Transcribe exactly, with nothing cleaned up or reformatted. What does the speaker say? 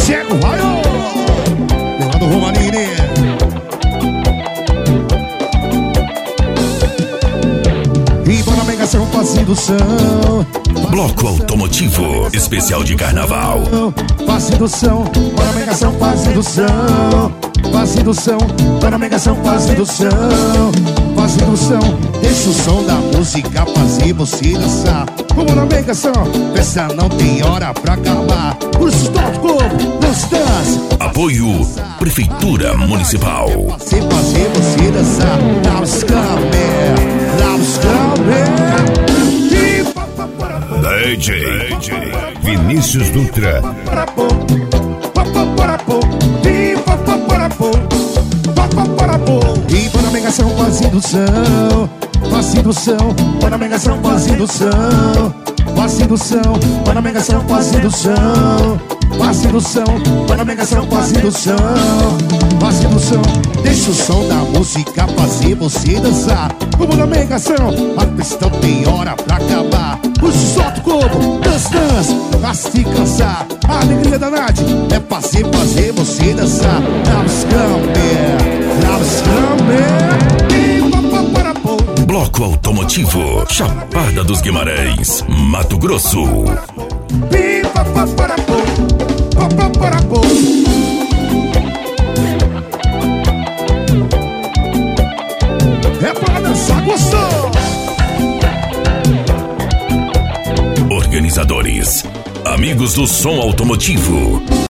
Chega o raio. Levando o Romanini. E bora pegação fazendo som. Bloco Automotivo, especial de carnaval. Fazendo som, bora pegação fazendo som. Fazendo som, bora pegação fazendo som. Fazendo som, deixa o som da música fazer você dançar. Vamos na pegação, festa não tem hora pra acabar. Por isso toca o corpo, dança, dança. Apoio Prefeitura Municipal. Fazer, fazer você dançar. Dá os câmeras, dá os câmeras. D J Vinícius Dutra. E para a pegação fazendo som. Fazendo som, para a pegação fazendo som. Fazendo som, para a pegação fazendo som. Fazendo som, para a pegação fazendo som. Fazendo som, deixa o som da música fazer você dançar. Vamos na pegação, a festa tem hora pra acabar. Puxa, solta o corpo, dança, dança, pra se cansar. A alegria da Nath é fazer, fazer você dançar. Dá os câmeras, dá os câmeras. Bloco Automotivo, Chapada dos Guimarães, Mato Grosso. É para dançar, gostou? Organizadores, amigos do som automotivo.